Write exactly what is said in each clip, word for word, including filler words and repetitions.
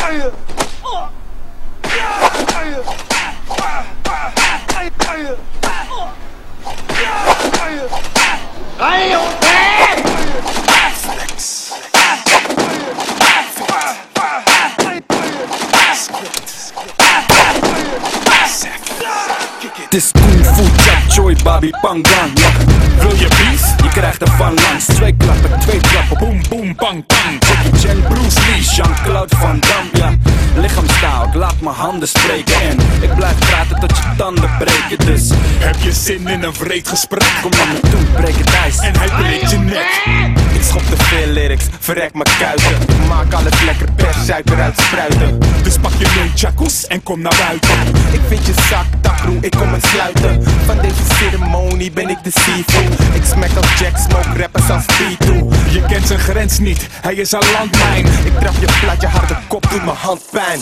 Het is kung fu, chap choy, babi pangang, ja. Wil je beef? Je krijgt er van langs. Twee klappen, twee klappen, boom boom bang bang. Jackie Chan, Bruce Lee, Jean-Claude Van Damme, ja. Lichaamstaal, ik laat mijn handen spreken. En ik blijf praten tot je tanden breken, dus heb je zin in een vreed gesprek? Kom naar me toe, breek het ijs en hij breekt je nek. Ik schop te veel lyrics, verrek mijn kuiten. Ik maak alles lekker per suiker uit spruiten. Dus pak je nunchakus en kom naar buiten. Ik vind je zak, taproe, ik kom het sluiten. Van deze ceremonie ben ik de seafood. Ik smack als Jack, smoke rappers als P twee. Je kent zijn grens niet, hij is een landmijn. Ik trap je plat, je harde kop doet mijn hand pijn.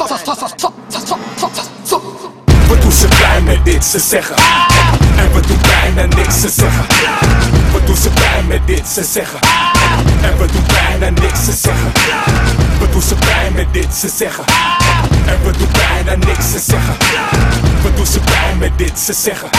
We doen ze pijn met dit, ze zeggen. En we doen bijna niks, ze zeggen. We doen ze pijn met dit, ze zeggen. En we doen bijna niks, ze zeggen. We doen ze pijn met dit, ze zeggen. En we doen bijna niks, ze zeggen. We doen ze pijn met dit, ze zeggen.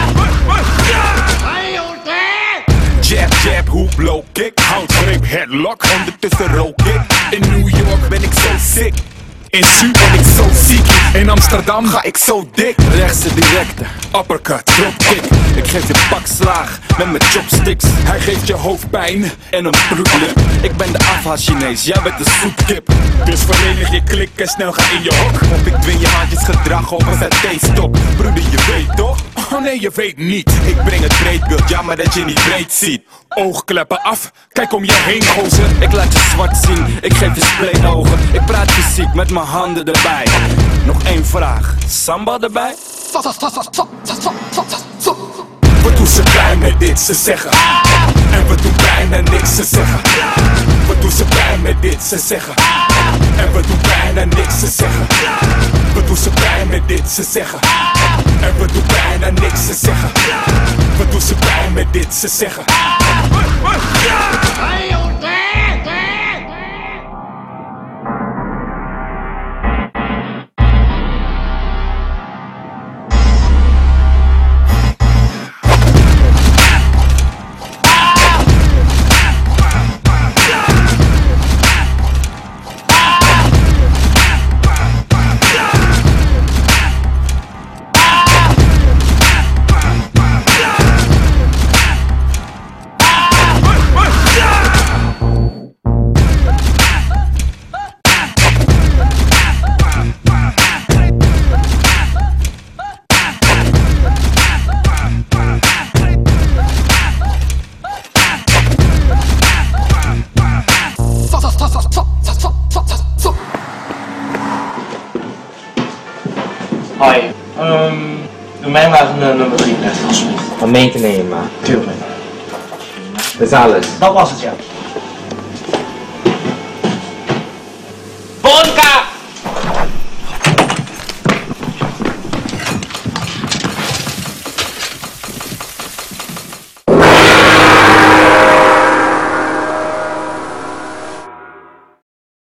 Jab, jab, hoek, low kick. Houtgreep, headlock. Ondertussen rook ik. In New York ben ik zo sick. In Su ben ik zo ziek. In Amsterdam ga ik zo dik. Rechtse directe, uppercut, dropkick. Ik geef je pak slaag met mijn chopsticks. Hij geeft je hoofdpijn en een bloedlip. Ik ben de afhaal Chinees, jij bent de zoetkip. Dus verenig je klik en snel ga in je hok. Of ik dwing je handjes gedrag op een saté-stop. Broeder, je weet toch? Oh nee, je weet niet. Ik breng het breedbeeld, jammer dat je niet breed ziet. Oogkleppen af, kijk om je heen gozer. Ik laat je zwart zien, ik geef je spleetogen. Ik praat fysiek met mijn handen erbij. Nog één vraag, samba erbij? We doen ze pijn met dit, ze zeggen. En we doen bijna niks, ze zeggen. We doen ze pijn met dit, ze zeggen. En we doen bijna niks, ze zeggen. We doen ze pijn met dit, ze zeggen. En we doen bijna niks, ze zeggen. We doen ze pijn met dit, ze zeggen. Hoi, um, doe mij maar een uh, nummer drie net alsjeblieft. Van mee te nemen maar. Tuurlijk. Dat is alles. Dat was het, ja.